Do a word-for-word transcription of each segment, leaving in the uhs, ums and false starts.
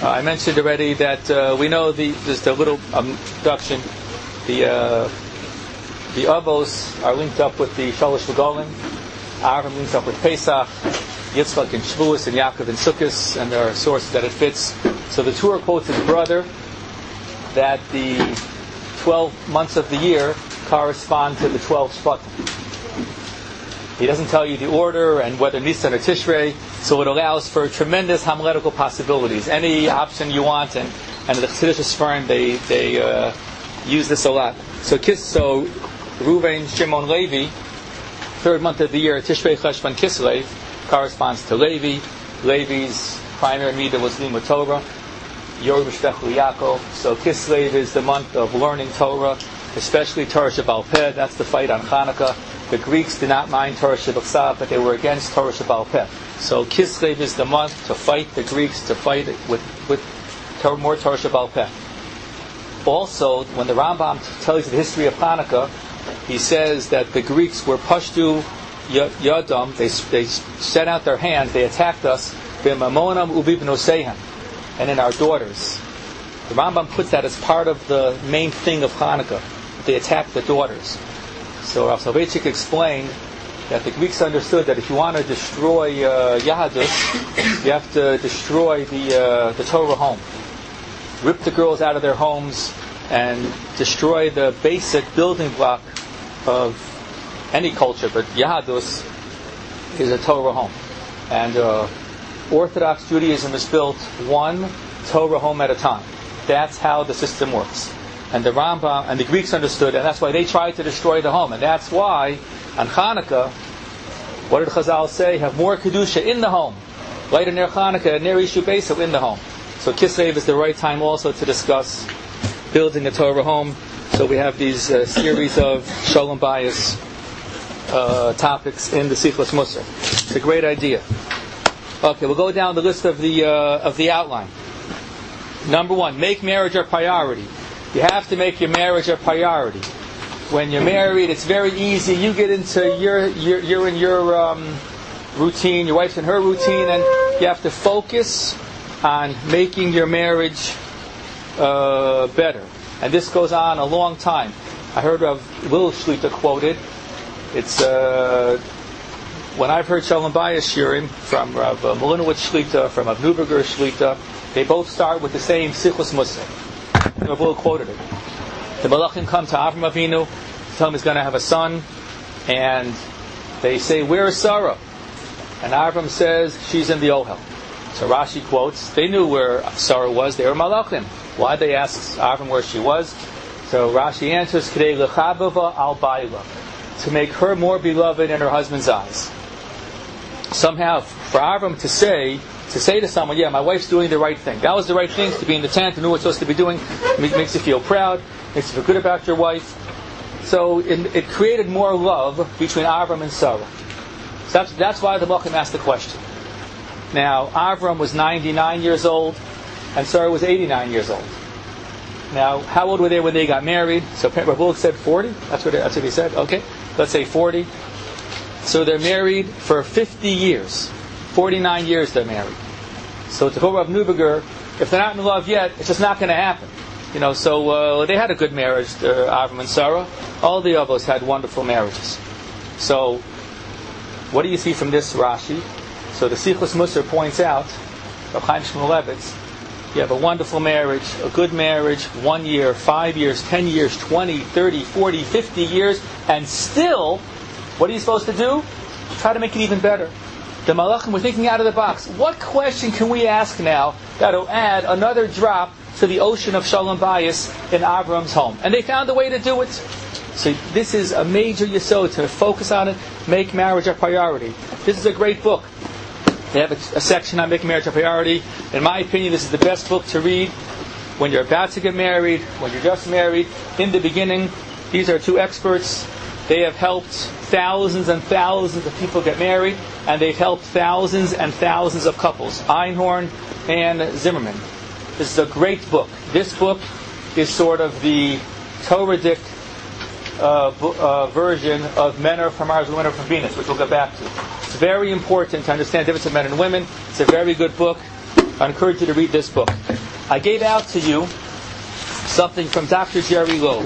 Uh, I mentioned already that uh, we know the just a little um, introduction. The uh, the Avos are linked up with the Shalosh Regalim. Avram links up with Pesach, Yitzchak and Shavuos, and Yaakov and Sukkos, and there are sources that it fits. So the Torah quotes his brother that the twelve months of the year correspond to the twelve Shvatim. He doesn't tell you the order and whether Nisan or Tishrei, so it allows for tremendous homiletical possibilities. Any option you want, and and the Chassidish Sfarim they they uh, use this a lot. So Kis so Reuven, Shimon, Levi, third month of the year, Tishrei, Cheshvan, Kislev, corresponds to Levi. Levi's primary midah was Limud Torah. Yorim Shtechlu Yaakov. So Kislev is the month of learning Torah, especially Torah Shebal Peh. That's the fight on Hanukkah. The Greeks did not mind Torah Shebal, but they were against Torah Shebal Peh. So Kislev is the month to fight the Greeks, to fight with with Torah, more Torah Shebal Peh. Also, when the Rambam tells you the history of Hanukkah, he says that the Greeks were Pashtu Yadam. They they set out their hands. They attacked us. B'mamonam ubibnoseihem, and in our daughters. The Rambam puts that as part of the main thing of Hanukkah. They attacked the daughters. So Rav Soloveitchik explained that the Greeks understood that if you want to destroy uh, Yahadus, you have to destroy the uh, the Torah home, rip the girls out of their homes, and destroy the basic building block of any culture. But Yahadus is a Torah home, and uh, Orthodox Judaism is built one Torah home at a time. That's how the system works. And the Rambam and the Greeks understood, and that's why they tried to destroy the home. And that's why on Hanukkah, what did Chazal say? Have more kedusha in the home. Light a ner Hanukkah, ner Yishu Beso in the home. So Kislev is the right time also to discuss building a Torah home. So we have these uh, series of Shalom Bayis uh, topics in the Sichos Musar. It's a great idea. Okay, we'll go down the list of the uh, of the outline. Number one, make marriage a priority. You have to make your marriage a priority. When you're married, it's very easy. You get into your, your you're in your um, routine, your wife's in her routine, and you have to focus on making your marriage uh, better. And this goes on a long time. I heard of Will Shlita quoted. It's uh, when I've heard Shalom Bayis Shirim from Rav uh, Malinowitz Shlita, from Rav Neuberger Shlita, they both start with the same Sichos Musar. Rav Will quoted it. The Malachim come to Avram Avinu, tell him he's going to have a son, and they say, "Where is Sarah?" And Avram says, "She's in the Ohel." So Rashi quotes, they knew where Sarah was. They were Malachim. Why they asked Avram where she was? So Rashi answers, "K'dei lechabava al baila," to make her more beloved in her husband's eyes. Somehow, for Avram to say, to say to someone, "Yeah, my wife's doing the right thing. That was the right thing, to be in the tent, to know what it's supposed to be doing," it makes you feel proud, makes you feel good about your wife. So it, it created more love between Avram and Sarah. So that's, that's why the Malachim asked the question. Now, Avram was ninety-nine years old, and Sarah was eighty-nine years old. Now, how old were they when they got married? So Rav Bullock said forty. That's what, that's what he said. Okay, let's say forty. So they're married for fifty years. forty-nine years they're married. So to quote Rav Neuberger, if they're not in love yet, it's just not going to happen. You know, so uh, they had a good marriage, uh, Avram and Sarah. All the Avos had wonderful marriages. So, what do you see from this Rashi? So the Sichos Musar points out, Rav Chaim Shmulevitz, you have a wonderful marriage, a good marriage, one year, five years, ten years, twenty, thirty, forty, fifty years, and still, what are you supposed to do? Try to make it even better. The Malachim were thinking out of the box. What question can we ask now that will add another drop to the ocean of Shalom Bayis in Avram's home? And they found a way to do it. So this is a major yesod to focus on it, make marriage a priority. This is a great book. They have a, a section on making marriage a priority. In my opinion, this is the best book to read when you're about to get married, when you're just married. In the beginning, these are two experts. They have helped thousands and thousands of people get married, and they've helped thousands and thousands of couples. Einhorn and Zimmerman. This is a great book. This book is sort of the Toradic uh, uh, version of Men Are From Mars, Women Are From Venus, which we'll get back to. It's very important to understand the difference of men and women. It's a very good book. I encourage you to read this book. I gave out to you something from Doctor Jerry Loeb.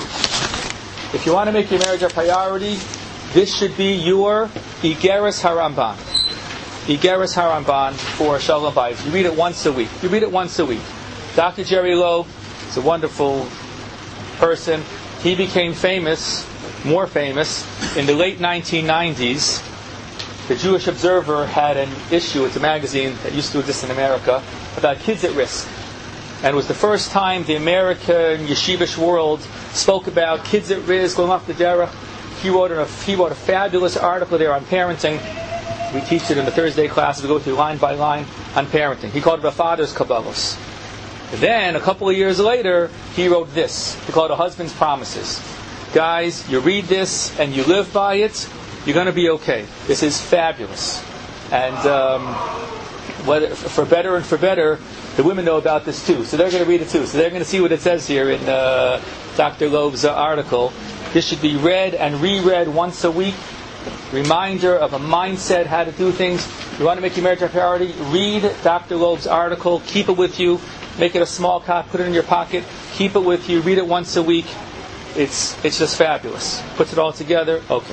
If you want to make your marriage a priority, this should be your Igeris Haramban. Igeris Haramban for Shalom Bayis. You read it once a week. You read it once a week. Doctor Jerry Loeb is a wonderful person. He became famous, more famous, in the late nineteen nineties. The Jewish Observer had an issue, it's a magazine that used to exist in America, about kids at risk. And it was the first time the American yeshivish world spoke about kids at risk, going off the derech. He wrote, a, he wrote a fabulous article there on parenting. We teach it in the Thursday classes. We go through line by line on parenting. He called it a father's Kabbalos. Then, a couple of years later, he wrote this. He called it A Husband's Promises. Guys, you read this and you live by it, you're going to be okay. This is fabulous. And um, whether, for better and for better, the women know about this too. So they're going to read it too. So they're going to see what it says here in uh, Doctor Loeb's uh, article. This should be read and reread once a week. Reminder of a mindset, how to do things. You want to make your marriage a priority? Read Doctor Loeb's article. Keep it with you. Make it a small copy. Put it in your pocket. Keep it with you. Read it once a week. It's it's just fabulous. Puts it all together. Okay.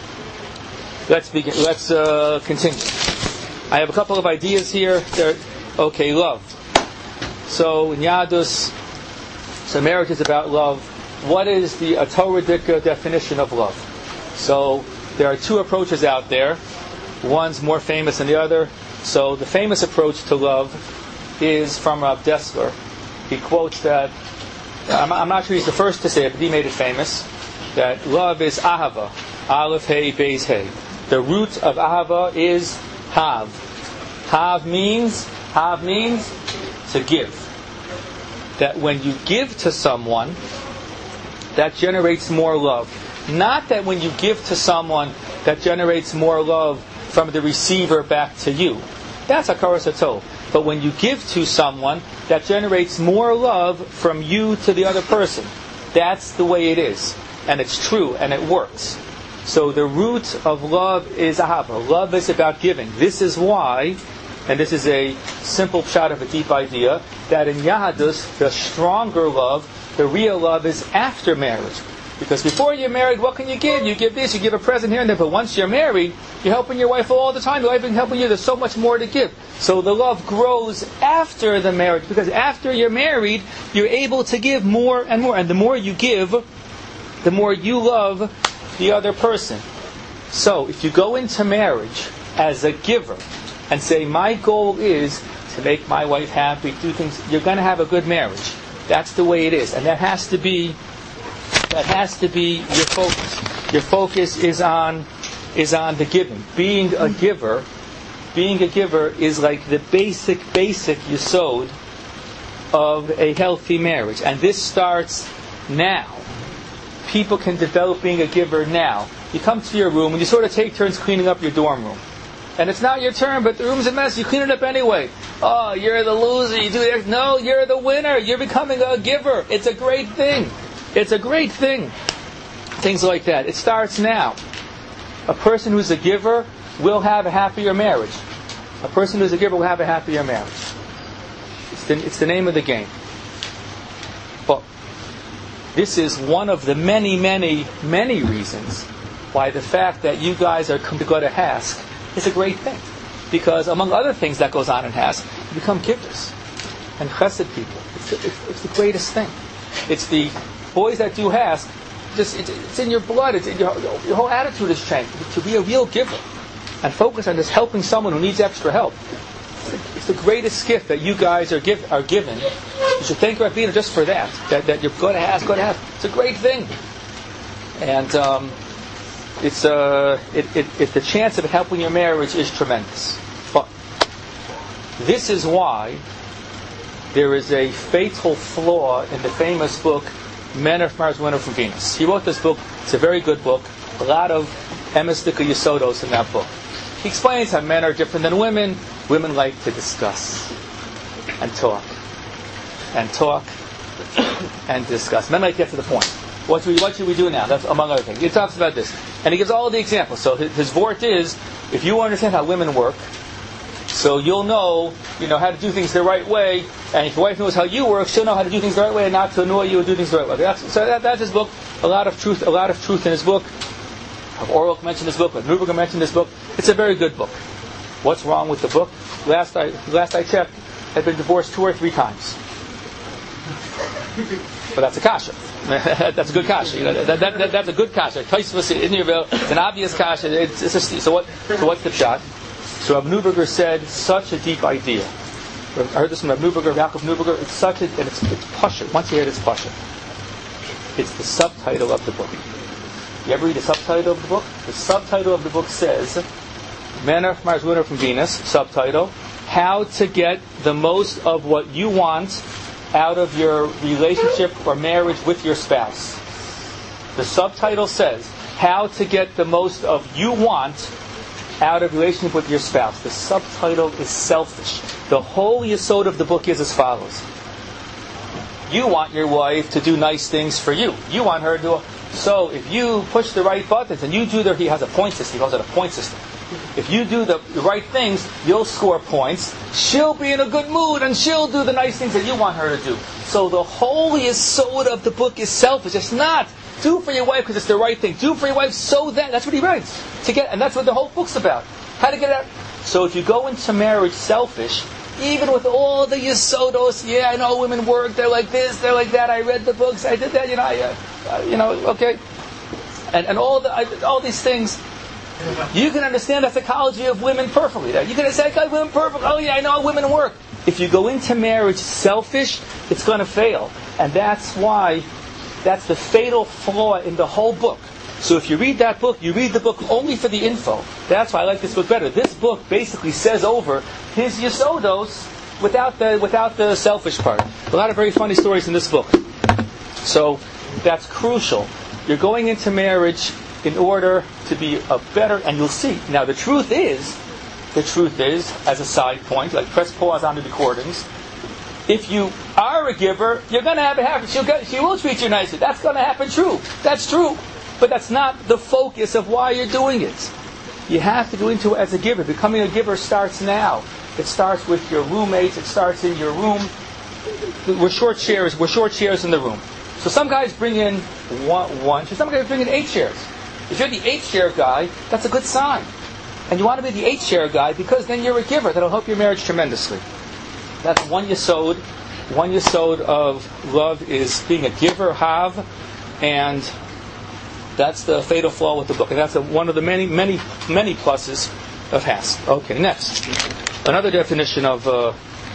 Let's begin. Let's uh, continue. I have a couple of ideas here. They're, okay, love. So in Yadus, so marriage is about love. What is the a Torah-dik definition of love? So there are two approaches out there. One's more famous than the other. So the famous approach to love is from Rav Dessler. He quotes that, I'm, I'm not sure he's the first to say it, but he made it famous, that love is ahava, aleph hey, beis hey. The root of ahava is hav. Hav means, hav means to give. That when you give to someone, that generates more love. Not that when you give to someone, that generates more love from the receiver back to you. That's hakaras hatov. But when you give to someone, that generates more love from you to the other person. That's the way it is. And it's true, and it works. So the root of love is ahava. Love is about giving. This is why, and this is a simple shot of a deep idea, that in Yahadus, the stronger love, the real love, is after marriage. Because before you're married, what can you give? You give this, you give a present here and there. But once you're married, you're helping your wife all the time. Your wife is helping you. There's so much more to give. So the love grows after the marriage. Because after you're married, you're able to give more and more. And the more you give, the more you love the other person. So if you go into marriage as a giver and say, my goal is to make my wife happy, do things, you're going to have a good marriage. That's the way it is. And that has to be That has to be your focus. Your focus is on is on the giving. Being a giver, being a giver is like the basic, basic yesod of a healthy marriage. And this starts now. People can develop being a giver now. You come to your room and you sort of take turns cleaning up your dorm room. And it's not your turn, but the room's a mess. You clean it up anyway. Oh, you're the loser. You do that. No, you're the winner. You're becoming a giver. It's a great thing. It's a great thing. Things like that. It starts now. A person who's a giver will have a happier marriage. A person who's a giver will have a happier marriage. It's the, it's the name of the game. But this is one of the many, many, many reasons why the fact that you guys are come to go to Hask is a great thing. Because among other things that goes on in Hask, you become givers and chesed people. It's, it's, it's the greatest thing. It's the boys that do Hask, just it's, it's in your blood. It's in your, your whole attitude has changed to be a real giver and focus on just helping someone who needs extra help. It's the, it's the greatest gift that you guys are give, are given. You should thank Rabbeinu just for that. That that you're going to Hask, going to Hask. It's a great thing, and um, it's uh, it, it, it the chance of it helping your marriage is tremendous. But this is why there is a fatal flaw in the famous book Men Are from Mars, Women Are from Venus. He wrote this book. It's a very good book. A lot of emistika yesodos in that book. He explains how men are different than women. Women like to discuss and talk and talk and discuss. Men like to get to the point. What should we, what should we do now? That's among other things. He talks about this. And he gives all the examples. So his, his vort is, if you understand how women work, So you'll know, you know, how to do things the right way. And if your wife knows how you work, she'll know how to do things the right way and not to annoy you and do things the right way. That's, so that, that's his book. A lot of truth, a lot of truth in his book. Orwell mentioned this book, but Neuberger mentioned this book. It's a very good book. What's wrong with the book? Last I last I checked, I've been divorced two or three times. But that's a kasha. That's a good kasha. You know, that, that, that, that's a good kasha. It's an obvious kasha. It's, it's a, so what? So what's the shot? So Rav Neuberger said such a deep idea. I heard this from Rav Neuberger, Yaakov Neuberger. It's such a, and it's it's pasha. Once you hear it, it's pasha. It's the subtitle of the book. You ever read the subtitle of the book? The subtitle of the book says, "Manner from Mars, Winner from Venus." Subtitle: How to get the most of what you want out of your relationship or marriage with your spouse. The subtitle says, how to get the most of you want out of relationship with your spouse. The subtitle is selfish. The whole yesod of the book is as follows. You want your wife to do nice things for you. You want her to do... So if you push the right buttons and you do the... He has a point system. He calls it a point system. If you do the, the right things, you'll score points. She'll be in a good mood and she'll do the nice things that you want her to do. So the whole yesod of the book is selfish. It's not do for your wife because it's the right thing. Do for your wife so that... That's what he writes. To get, and that's what the whole book's about. How to get out. So if you go into marriage selfish, even with all the yesodos, yeah, I know women work, they're like this, they're like that, I read the books, I did that, you know, I, uh, you know, okay. And and all the I, all these things... You can understand the psychology of women perfectly. You can say, okay, women perfect. Oh yeah, I know women work. If you go into marriage selfish, it's going to fail. And that's why, that's the fatal flaw in the whole book. So if you read that book, you read the book only for the info. That's why I like this book better. This book basically says over his yesodos without the, without the selfish part. A lot of very funny stories in this book. So that's crucial. You're going into marriage in order to be a better, and you'll see. Now the truth is, the truth is, as a side point, like press pause on the recordings, if you are a giver, you're going to have it happen. She'll get, she will treat you nicely. That's going to happen, true. That's true. But that's not the focus of why you're doing it. You have to go into it as a giver. Becoming a giver starts now. It starts with your roommates. It starts in your room. We're short shares. We're short shares in the room. So some guys bring in one, one some guys bring in eight shares. If you're the eight share guy, that's a good sign. And you want to be the eight share guy because then you're a giver. That'll help your marriage tremendously. That's one yesod. One yesod of love is being a giver, have, and that's the fatal flaw with the book. And that's a, one of the many, many, many pluses of has. Okay, next. Another definition of uh,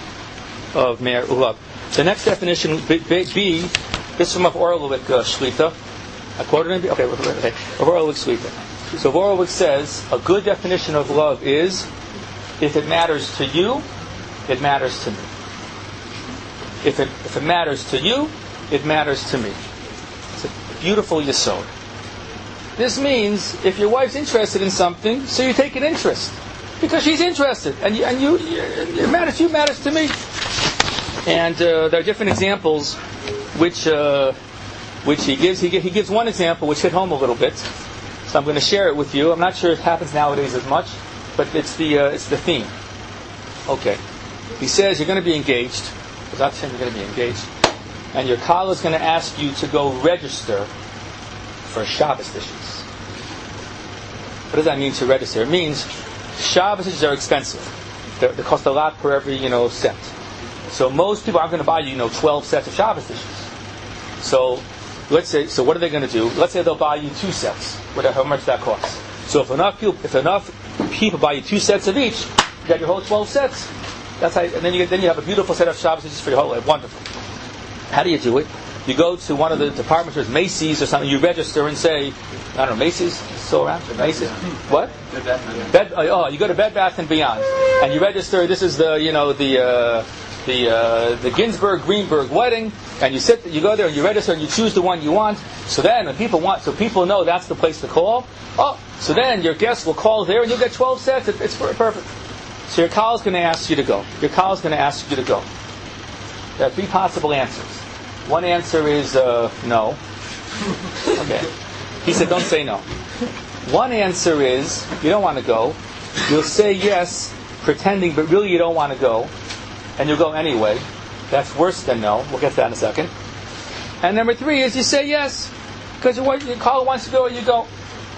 of mar- love. The next definition, B, B, B this is from Orlovik uh, Shlita. I quoted him. Okay, okay. Orlovik Shlita. So Orlovik says a good definition of love is if it matters to you, it matters to me. If it if it matters to you, it matters to me. It's a beautiful yesod. This means if your wife's interested in something, so you take an interest because she's interested, and you, and you, it matters to you, matters to me. And uh, there are different examples, which uh, which he gives. He, he gives one example which hit home a little bit, so I'm going to share it with you. I'm not sure it happens nowadays as much, but it's the uh, it's the theme. Okay, he says you're going to be engaged. Without saying you're going to be engaged, and your college is going to ask you to go register for Shabbos dishes. What does that mean to register? It means Shabbos dishes are expensive. They're, they cost a lot per every, you know, set. So most people aren't going to buy you, you know, twelve sets of Shabbos dishes. So let's say, so what are they going to do? Let's say they'll buy you two sets, whatever, how much that costs. So if enough people, if enough people buy you two sets of each, you got your whole twelve sets. That's how, and then you get, then you have a beautiful set of Shabbos dishes for your whole life. Wonderful. How do you do it? You go to one of the department stores, Macy's or something. You register and say, I don't know, Macy's is still around. Macy's, what? Bed, oh, you go to Bed Bath and Beyond, and you register. This is the, you know, the uh, the uh, the Ginsburg Greenberg wedding, and you sit, you go there and you register and you choose the one you want. So then, when people want, so people know that's the place to call. Oh, so then your guests will call there and you'll get twelve sets. It, it's perfect. So your college is going to ask you to go. Your college is going to ask you to go. There are three possible answers. One answer is uh, no. Okay. He said, don't say no. One answer is you don't want to go. You'll say yes pretending, but really you don't want to go, and you'll go anyway. That's worse than no. We'll get to that in a second. And number three is you say yes, because your caller wants to go, you go.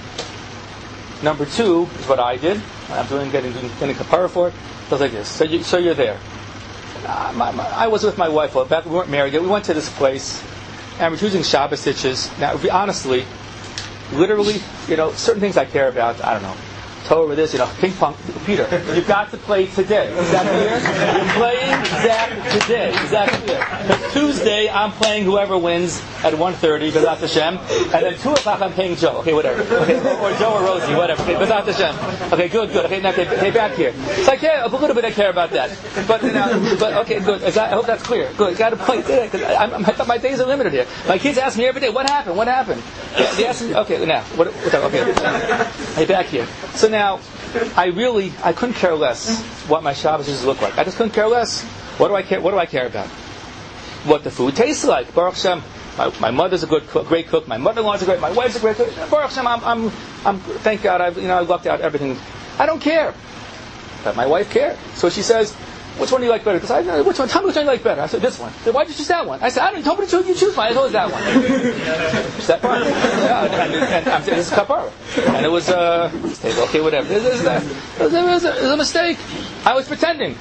Number two is what I did. I'm doing getting getting kapara for it. It was like this. So, you, so you're there. Uh, my, my, I was with my wife. Well, back we weren't married yet. We went to this place, and we're choosing Shabbos stitches. Now, honestly, literally, you know, certain things I care about. I don't know. Torah, this, you know, ping pong. Peter, you've got to play today. Is that clear? You're playing exactly today. Is that clear? But Tuesday, I'm playing whoever wins at one thirty, B'ezrat Hashem, and then two o'clock I'm playing Joe. Okay, whatever. Okay, or Joe or Rosie, whatever. Okay, B'ezrat Hashem. Okay, good, good. Okay, now, okay, okay, back here. So I care a little bit. I care about that. But you know, but okay, good. I hope that's clear. Good. You got to play today because my, my days are limited here. My kids ask me every day, "What happened? What happened?" They ask me, "Okay, now, what?" what okay, hey, back here. So now. Now, I really, I couldn't care less what my Shabbos look like. I just couldn't care less. What do I care? What do I care about? What the food tastes like. Baruch Hashem, my, my mother's a good cook, great cook. My mother-in-law's a great. My wife's a great cook. Baruch Hashem, I'm, I'm, I'm thank God, I've, you know, I lucked out everything. I don't care, but my wife cared. So she says, "Which one do you like better?" Because I know which one. Tell me which one you like better. I said, "This one." Then why did you choose that one? I said, "I didn't. Nobody chose. You choose one. I chose that one." It's that part. Yeah, and, and, and I'm saying this is kapara, and it was uh, okay, whatever. It was, it, was, it, was a, it was a mistake. I was pretending.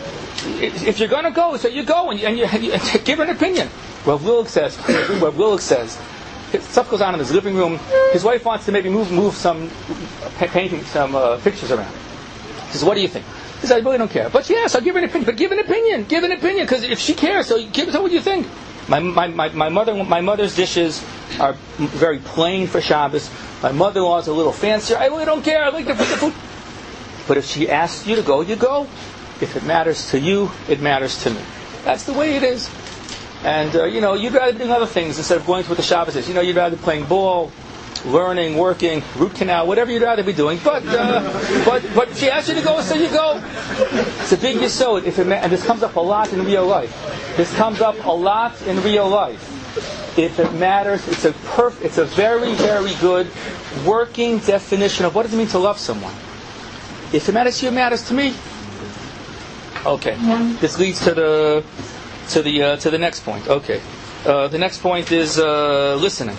If you're going to go, so you go and you, and you, and you give an opinion. Rav Willig says. Rav Willig says. Stuff goes on in his living room. His wife wants to maybe move move some painting, some uh, pictures around. He says, "What do you think?" He said, "I really don't care." But yes, I'll give her an opinion. But give an opinion. Give an opinion. Because if she cares, so give so what do you think? My, my, my, my mother my mother's dishes are very plain for Shabbos. My mother-in-law's a little fancier. I really don't care. I like the, the food. But if she asks you to go, you go. If it matters to you, it matters to me. That's the way it is. And, uh, you know, you'd rather be doing other things instead of going to what the Shabbos is. You know, you'd rather be playing ball, learning, working, root canal, whatever you'd rather be doing. But uh, but but if she asks you to go, so you go. It's a big yesod. If it ma- and this comes up a lot in real life. This comes up a lot in real life. If it matters, it's a perf- It's a very very good working definition of what does it mean to love someone. If it matters to you, it matters to me. Okay, this leads to the to the uh, to the next point. Okay, uh, the next point is uh, listening.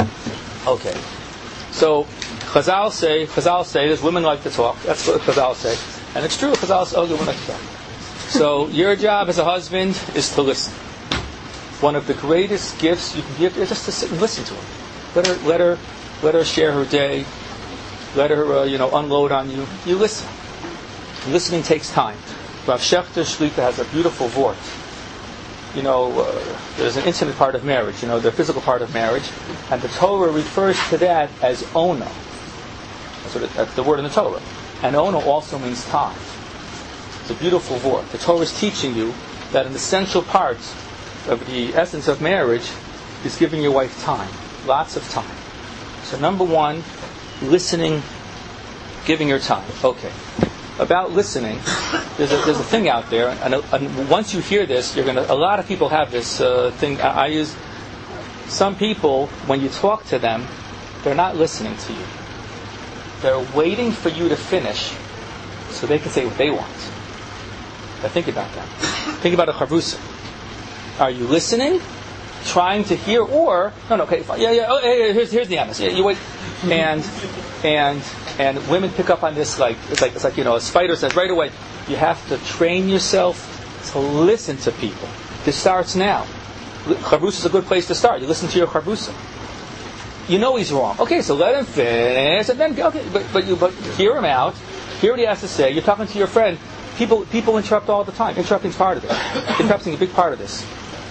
Okay, so Chazal say, Chazal say, there's women like to talk. That's what Chazal say, and it's true. Chazal say, oh, women like to talk. So your job as a husband is to listen. One of the greatest gifts you can give is just to sit and listen to her. Let her, let her, let her share her day. Let her, uh, you know, unload on you. You listen. Listening takes time. Rav Shechter Shlita has a beautiful vort. You know, uh, there's an intimate part of marriage, you know, the physical part of marriage, and the Torah refers to that as ona. That's, what it, that's the word in the Torah. And ona also means time. It's a beautiful word. The Torah is teaching you that an essential part of the essence of marriage is giving your wife time, lots of time. So number one, listening, giving her time. Okay. About listening, there's a, there's a thing out there, and, and once you hear this, you're gonna. A lot of people have this uh, thing. I, I use some people when you talk to them, they're not listening to you. They're waiting for you to finish, so they can say what they want. Now think about that. Think about a chavrusa. Are you listening, trying to hear, or no, no? Okay, fine. Yeah, yeah. Oh, hey, hey, here's here's the answer. Yeah, you wait, and and. And women pick up on this like it's like it's like you know a spider says right away. You have to train yourself to listen to people. This starts now. Chavrusa is a good place to start. You listen to your chavrusa. You know he's wrong. Okay, so let him finish, and then okay, but but you but hear him out. Hear what he has to say. You're talking to your friend. People people interrupt all the time. Interrupting is part of it. Interrupting is a big part of this.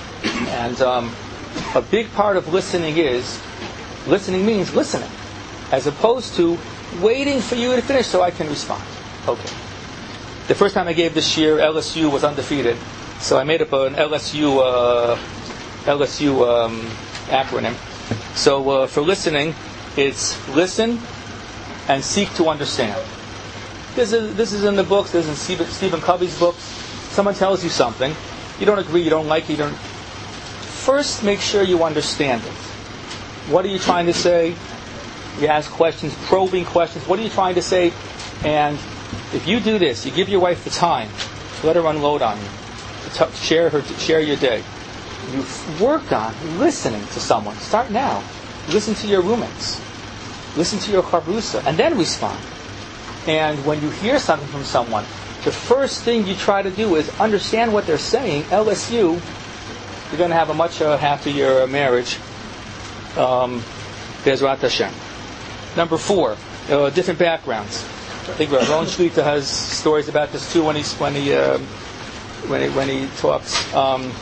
And um, a big part of listening is listening means listening, as opposed to waiting for you to finish so I can respond. Okay. The first time I gave this year, L S U was undefeated, so I made up an L S U uh, L S U um, acronym. So uh, for listening, it's listen and seek to understand. This is this is in the books. This is in Stephen, Stephen Covey's books. Someone tells you something, you don't agree, you don't like it. You don't. First, make sure you understand it. What are you trying to say? You ask questions, probing questions. What are you trying to say? And if you do this, you give your wife the time to let her unload on you, to t- share her, to share your day. You f- work on listening to someone. Start now. Listen to your roommates. Listen to your chavrusa, and then respond. And when you hear something from someone, the first thing you try to do is understand what they're saying. L S U, you're going to have a much uh, happier marriage. Um, Bezrat Hashem. Number four, uh, different backgrounds. I think Ron Shlita has stories about this too when he when he uh, when he, when he talks. Um,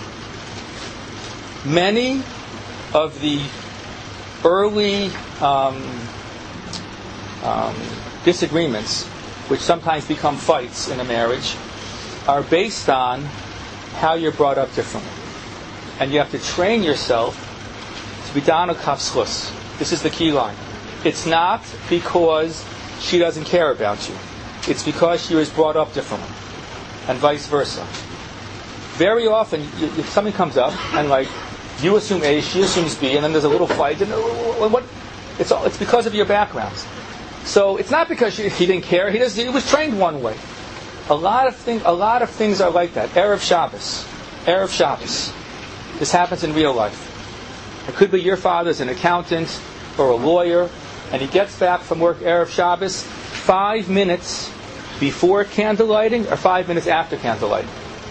many of the early um, um, disagreements, which sometimes become fights in a marriage, are based on how you're brought up differently, and you have to train yourself to be dana kafschus. This is the key line. It's not because she doesn't care about you. It's because she was brought up differently, and vice versa. Very often, you, if something comes up, and like you assume A, she assumes B, and then there's a little fight, and what? It's all, it's because of your backgrounds. So it's not because she, he didn't care. He just he was trained one way. A lot of things, a lot of things are like that. Erev Shabbos, Erev Shabbos. This happens in real life. It could be your father's an accountant or a lawyer, and he gets back from work Erev Shabbos five minutes before candlelighting or five minutes after candlelighting.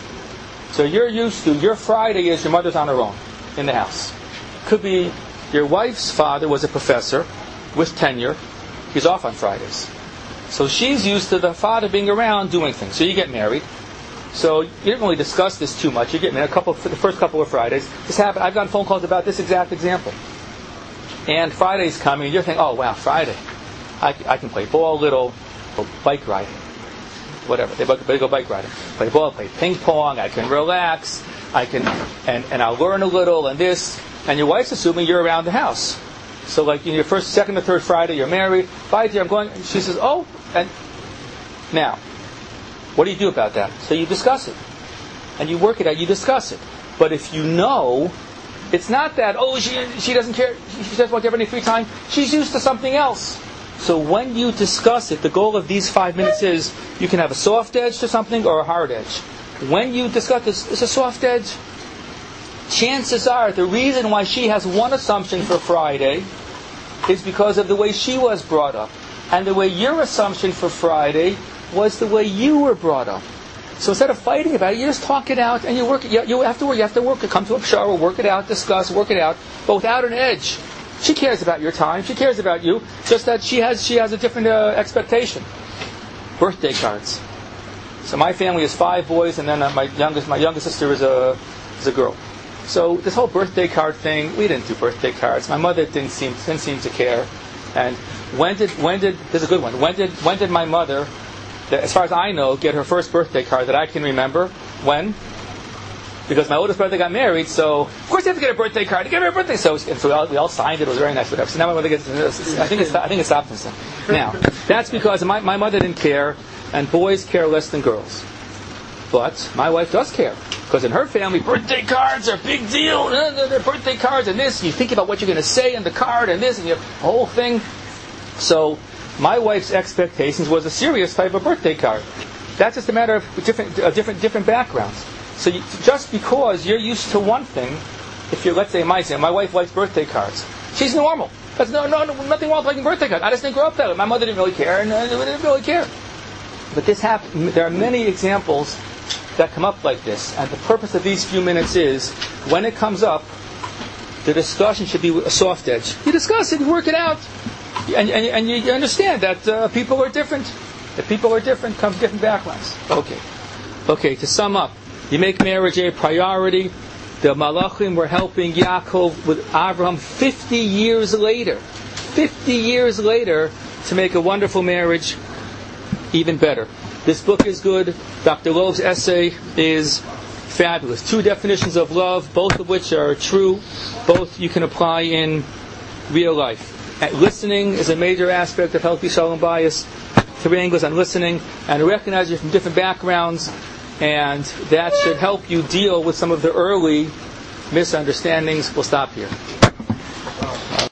So you're used to, your Friday is your mother's on her own in the house. Could be your wife's father was a professor with tenure. He's off on Fridays. So she's used to the father being around doing things. So you get married. So you didn't really discuss this too much. You get married a couple for the first couple of Fridays. This happened. I've gotten phone calls about this exact example. And Friday's coming, and you're thinking, oh, wow, Friday. I, I can play ball a little, or bike riding, whatever. They, they go bike riding. Play ball, play ping pong, I can relax, I can, and, and I'll learn a little, and this. And your wife's assuming you're around the house. So like in your first, second or third Friday, you're married. Bye, dear, I'm going. And she says, oh, and now, what do you do about that? So you discuss it. And you work it out, you discuss it. But if you know, it's not that, oh, she she doesn't care, she doesn't want to have any free time. She's used to something else. So when you discuss it, the goal of these five minutes is you can have a soft edge to something or a hard edge. When you discuss this, it's a soft edge. Chances are the reason why she has one assumption for Friday is because of the way she was brought up. And the way your assumption for Friday was the way you were brought up. So instead of fighting about it, you just talk it out and you work it. You, you have to work. You have to work it. Come to a pshara, work it out, discuss, work it out, but without an edge. She cares about your time. She cares about you. Just that she has she has a different uh, expectation. Birthday cards. So my family is five boys, and then uh, my youngest my youngest sister is a is a girl. So this whole birthday card thing, we didn't do birthday cards. My mother didn't seem didn't seem to care. And when did when did this is a good one? When did when did my mother, as far as I know, get her first birthday card that I can remember? When? Because my oldest brother got married, so of course you have to get a birthday card. You get her a birthday, so, and so we all, we all signed it. It was very nice, whatever. So now my mother gets. I think it's I think it's opposite. Now that's because my my mother didn't care, and boys care less than girls. But my wife does care, because in her family, birthday cards are a big deal. They're birthday cards and this. You think about what you're going to say in the card and this, and you have the whole thing. So my wife's expectations was a serious type of birthday card. That's just a matter of different, uh, different, different backgrounds. So you, just because you're used to one thing, if you're, let's say, my say, my wife likes birthday cards. She's normal. That's no, no, no, nothing wrong with liking birthday cards. I just didn't grow up that way. My mother didn't really care, and I didn't really care. But this happened. There are many examples that come up like this, and the purpose of these few minutes is, when it comes up, the discussion should be a soft edge. You discuss it, you work it out, and, and, and you understand that uh, people are different. That people are different, come from different backgrounds. Okay. Okay, to sum up, you make marriage a priority. The Malachim were helping Yaakov with Avraham fifty years later. fifty years later to make a wonderful marriage even better. This book is good. Doctor Loeb's essay is fabulous. Two definitions of love, both of which are true. Both you can apply in real life. And listening is a major aspect of healthy shalom bias. Three angles on listening, and recognize you from different backgrounds, and that should help you deal with some of the early misunderstandings. We'll stop here.